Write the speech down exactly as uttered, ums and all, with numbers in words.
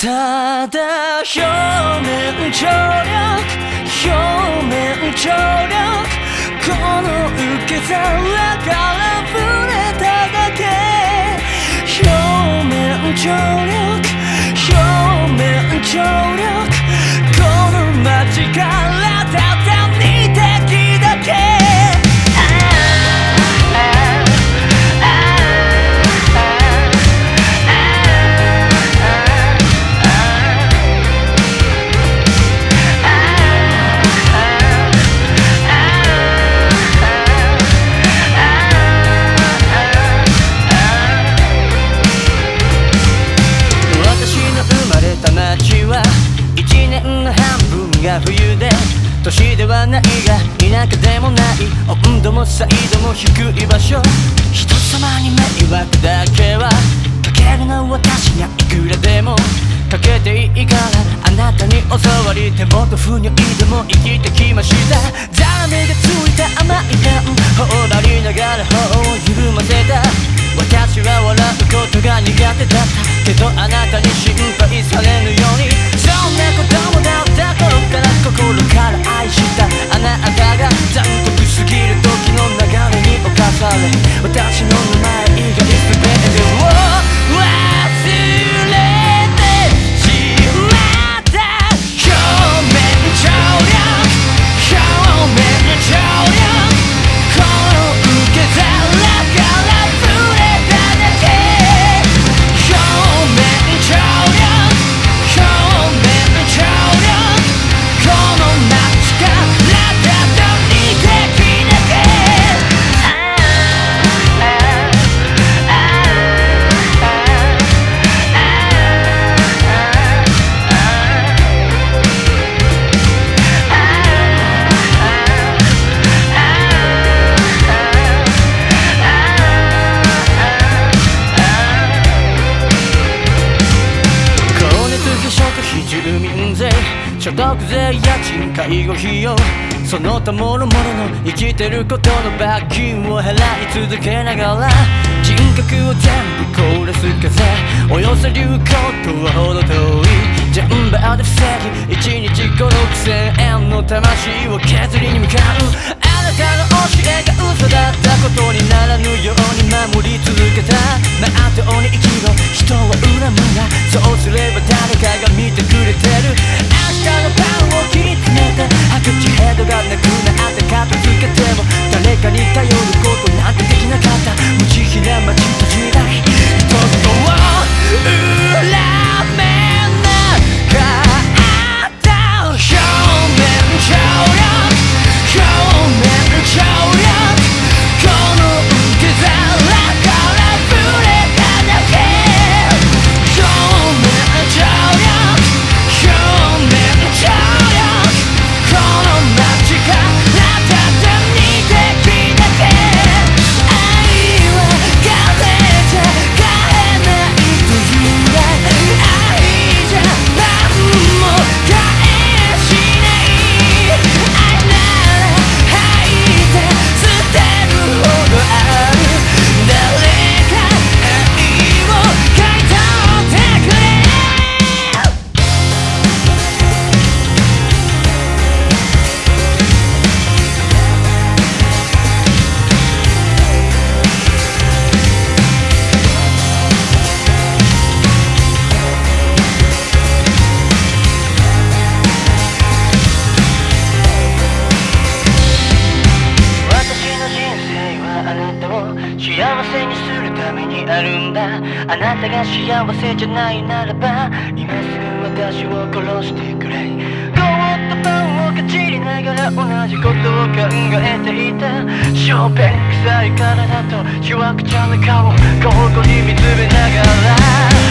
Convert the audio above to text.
ただ表面張力表面張力この受け皿から触れただけ表面張力表面張力この街からただに敵だけ冬で年ではないが田舎でもない温度も彩度も低い場所人様に迷惑だけはかけるの私がいくらでもかけていいからあなたに教わり手元不如意でも生きてきましたザラメがついた甘いパン頬張りながら頬を緩ませた私は笑うことが苦手だったけどあなたに心配されぬようにそんなこともだった頃から心から愛したあなたが残酷すぎる時の流れに侵され私の名前以外全てを忘れてしまった表面張力表面張力この受け皿から触れただけ表面張力表面張力この街からただに敵だけ住民税所得税家賃介護費用その他もろもろの生きてることの罰金を払い続けながら人格を全部凍らす風およそ流行とはほど遠いジャンバーで防ぎいちにちごろくせんえんの魂を削りに向かうあなたの教えが嘘だったことにならぬように守り続けたまっとうに生きろ人を恨むなそうすれば誰かが見てくれてる明日のパンを切り詰めて白地ヘッドがなくなって片付けても誰かに頼ることなんてできなかった無慈悲な街と時代人々を恨めなかった表面張力表面張力この受け皿から触れただけ表面張力表面張力この街からただに敵だけ愛は風じゃ買えないというが愛じゃ何も返しない愛なら吐いて捨てるほどある誰か愛を買い取ってくれ私の人生はあなたを幸せにするためにあるんだあなたが幸せじゃないならば今すぐ私を殺してくれ凍ったパンをかじりながら同じことを考えていたしょべん臭い体としわくちゃな顔交互に見つめながら